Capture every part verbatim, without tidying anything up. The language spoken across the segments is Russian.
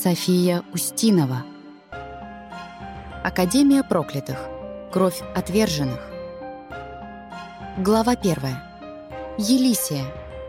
София Устинова. Академия проклятых. Кровь отверженных. Глава первая. Елисия.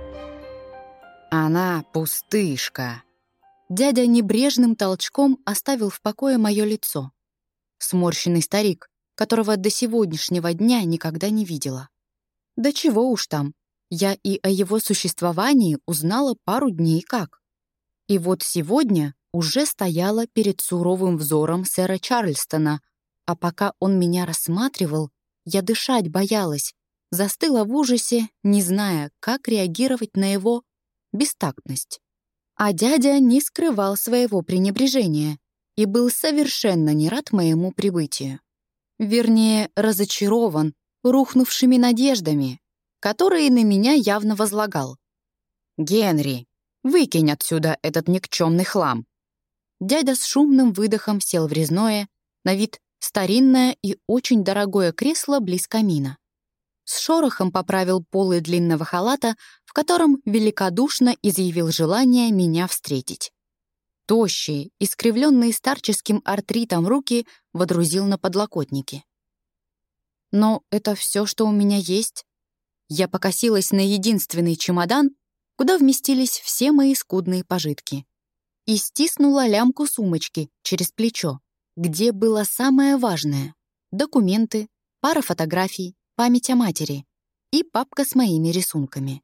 Она пустышка. Дядя небрежным толчком оставил в покое мое лицо. Сморщенный старик, которого до сегодняшнего дня никогда не видела. Да чего уж там, я и о его существовании узнала пару дней как. И вот сегодня уже стояла перед суровым взором сэра Чарльстона, а пока он меня рассматривал, я дышать боялась, застыла в ужасе, не зная, как реагировать на его бестактность. А дядя не скрывал своего пренебрежения и был совершенно не рад моему прибытию. Вернее, разочарован рухнувшими надеждами, которые на меня явно возлагал. «Генри, выкинь отсюда этот никчемный хлам!» Дядя с шумным выдохом сел в резное, на вид старинное и очень дорогое кресло близ камина. С шорохом поправил полы длинного халата, в котором великодушно изъявил желание меня встретить. Тощие, искривленные старческим артритом руки водрузил на подлокотники. Но это все, что у меня есть. Я покосилась на единственный чемодан, куда вместились все мои скудные пожитки, и стиснула лямку сумочки через плечо, где было самое важное — документы, пара фотографий, память о матери и папка с моими рисунками.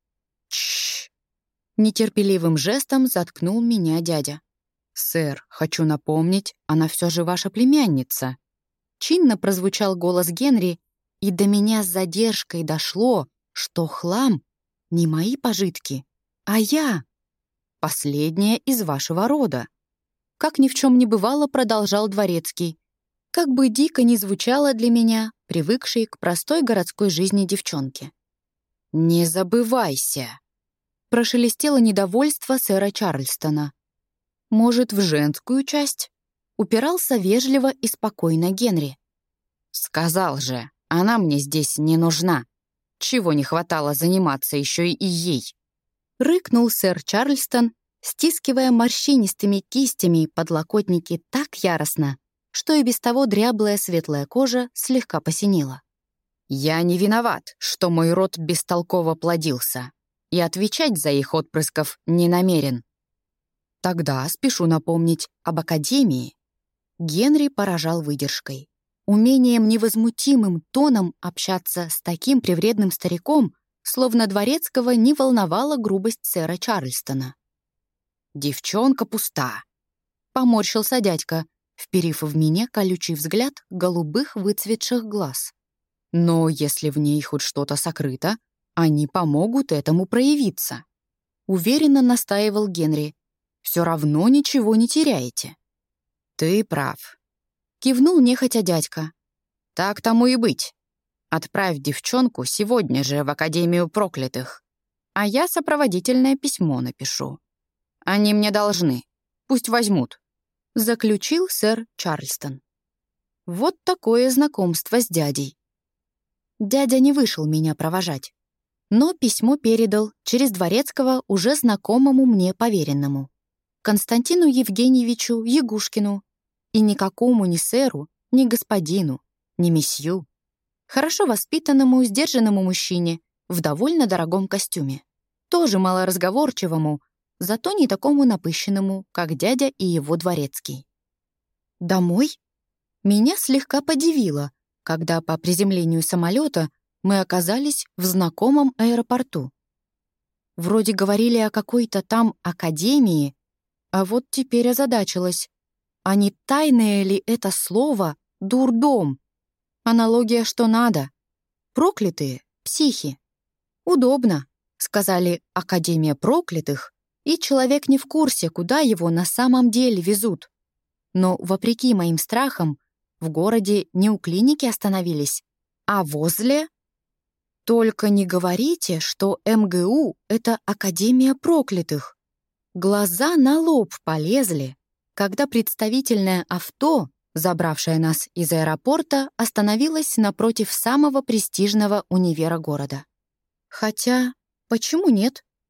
Чш! Нетерпеливым жестом заткнул меня дядя. «Сэр, хочу напомнить, она все же ваша племянница». Чинно прозвучал голос Генри, и до меня с задержкой дошло, что хлам — не мои пожитки, а я. Последняя из вашего рода. Как ни в чем не бывало, продолжал дворецкий. Как бы дико ни звучало для меня, привыкшей к простой городской жизни девчонки. «Не забывайся!» Прошелестело недовольство сэра Чарльстона. «Может, в женскую часть?» Упирался вежливо и спокойно Генри. «Сказал же, она мне здесь не нужна. Чего не хватало заниматься еще и ей?» Рыкнул сэр Чарльстон, стискивая морщинистыми кистями подлокотники так яростно, что и без того дряблая светлая кожа слегка посинела. «Я не виноват, что мой род бестолково плодился, и отвечать за их отпрысков не намерен. Тогда спешу напомнить об Академии». Генри поражал выдержкой. Умением невозмутимым тоном общаться с таким привредным стариком, словно дворецкого не волновала грубость сэра Чарльстона. «Девчонка пуста», — поморщился дядька, вперив в меня колючий взгляд голубых выцветших глаз. «Но если в ней хоть что-то сокрыто, они помогут этому проявиться», — уверенно настаивал Генри. «Все равно ничего не теряете». «Ты прав», — кивнул нехотя дядька. «Так тому и быть. Отправь девчонку сегодня же в Академию проклятых, а я сопроводительное письмо напишу. Они мне должны. Пусть возьмут», — заключил сэр Чарльстон. Вот такое знакомство с дядей. Дядя не вышел меня провожать, но письмо передал через дворецкого уже знакомому мне поверенному, Константину Евгеньевичу Ягушкину, и никакому ни сэру, ни господину, ни месью, хорошо воспитанному, сдержанному мужчине в довольно дорогом костюме, тоже малоразговорчивому, зато не такому напыщенному, как дядя и его дворецкий. Домой? Меня слегка подивило, когда по приземлению самолета мы оказались в знакомом аэропорту. Вроде говорили о какой-то там академии, а вот теперь озадачилась. А не тайное ли это слово «дурдом»? Аналогия что надо. Проклятые психи. Удобно, сказали «Академия проклятых», и человек не в курсе, куда его на самом деле везут. Но, вопреки моим страхам, в городе не у клиники остановились, а возле... Только не говорите, что эм гэ у — это Академия проклятых. Глаза на лоб полезли, когда представительное авто, забравшее нас из аэропорта, остановилось напротив самого престижного универа города. Хотя, почему нет?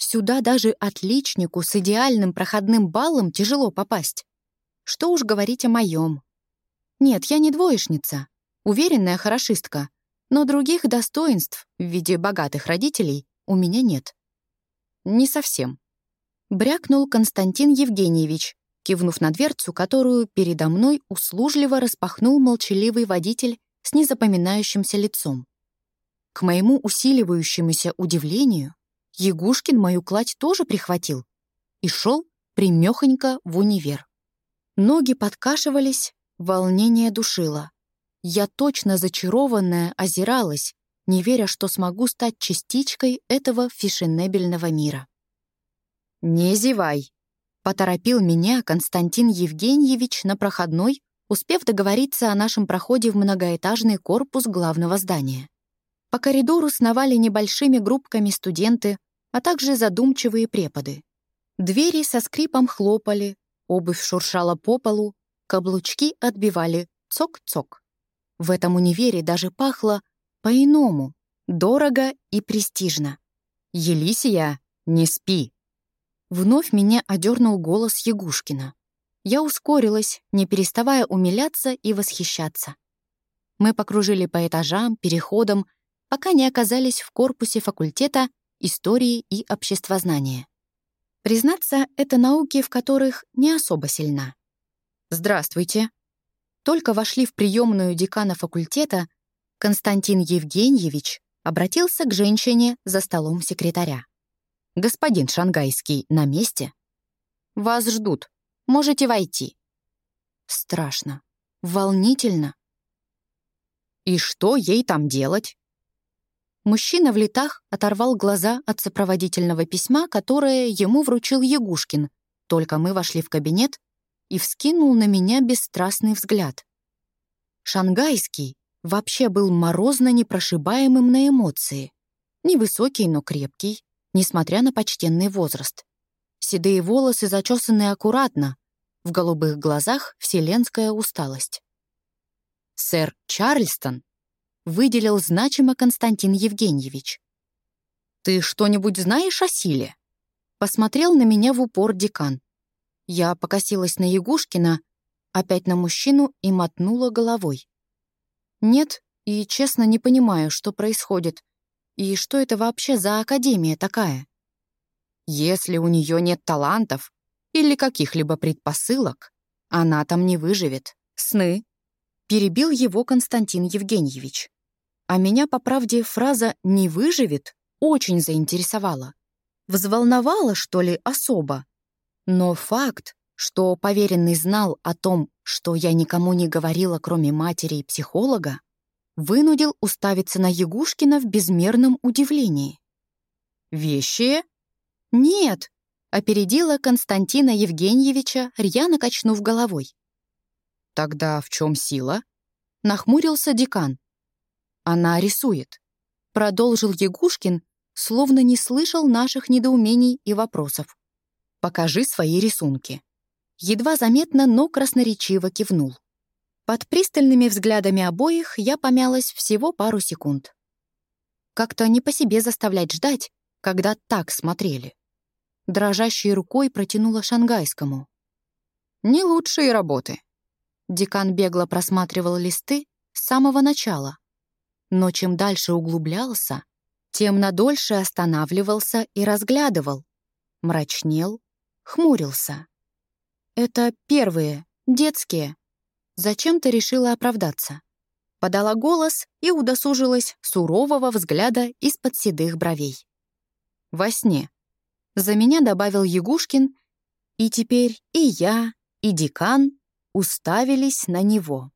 Сюда даже отличнику с идеальным проходным баллом тяжело попасть. Что уж говорить о моем. Нет, я не двоечница, уверенная хорошистка, но других достоинств в виде богатых родителей у меня нет. Не совсем. Брякнул Константин Евгеньевич, кивнув на дверцу, которую передо мной услужливо распахнул молчаливый водитель с незапоминающимся лицом. К моему усиливающемуся удивлению, Ягушкин мою кладь тоже прихватил и шел примехонько в универ. Ноги подкашивались, волнение душило. Я точно зачарованная озиралась, не веря, что смогу стать частичкой этого фешенебельного мира. «Не зевай», — поторопил меня Константин Евгеньевич на проходной, успев договориться о нашем проходе в многоэтажный корпус главного здания. По коридору сновали небольшими группками студенты, а также задумчивые преподы. Двери со скрипом хлопали, обувь шуршала по полу, каблучки отбивали цок-цок. В этом универе даже пахло по-иному, дорого и престижно. «Елисия, не спи!» Вновь меня одернул голос Ягушкина. Я ускорилась, не переставая умиляться и восхищаться. Мы покружили по этажам, переходам, пока не оказались в корпусе факультета истории и обществознания. Признаться, это науки, в которых не особо сильна. «Здравствуйте». Только вошли в приемную декана факультета, Константин Евгеньевич обратился к женщине за столом секретаря. «Господин Шангайский на месте? Вас ждут. Можете войти». Страшно. Волнительно. «И что ей там делать?» Мужчина в летах оторвал глаза от сопроводительного письма, которое ему вручил Ягушкин. Только мы вошли в кабинет, и вскинул на меня бесстрастный взгляд. Шангайский вообще был морозно непрошибаемым на эмоции. Невысокий, но крепкий, несмотря на почтенный возраст. Седые волосы зачесаны аккуратно, в голубых глазах вселенская усталость. «Сэр Чарльстон», — выделил значимо Константин Евгеньевич. «Ты что-нибудь знаешь о силе?» Посмотрел на меня в упор декан. Я покосилась на Ягушкина, опять на мужчину и мотнула головой. «Нет, и честно не понимаю, что происходит, и что это вообще за академия такая. Если у нее нет талантов или каких-либо предпосылок, она там не выживет. Сны», — перебил его Константин Евгеньевич. А меня, по правде, фраза «не выживет» очень заинтересовала. Взволновала, что ли, особо. Но факт, что поверенный знал о том, что я никому не говорила, кроме матери и психолога, вынудил уставиться на Ягушкина в безмерном удивлении. «Вещи?» «Нет», — опередила Константина Евгеньевича, рьяно качнув головой. «Тогда в чем сила?» — нахмурился декан. «Она рисует», — продолжил Ягушкин, словно не слышал наших недоумений и вопросов. «Покажи свои рисунки». Едва заметно, но красноречиво кивнул. Под пристальными взглядами обоих я помялась всего пару секунд. Как-то не по себе заставлять ждать, когда так смотрели. Дрожащей рукой протянула Шангайскому. «Не лучшие работы». Декан бегло просматривал листы с самого начала. Но чем дальше углублялся, тем надольше останавливался и разглядывал. Мрачнел, хмурился. «Это первые, детские». Зачем-то решила оправдаться. Подала голос и удосужилась сурового взгляда из-под седых бровей. «Во сне». За меня добавил Ягушкин, и теперь и я, и декан уставились на него.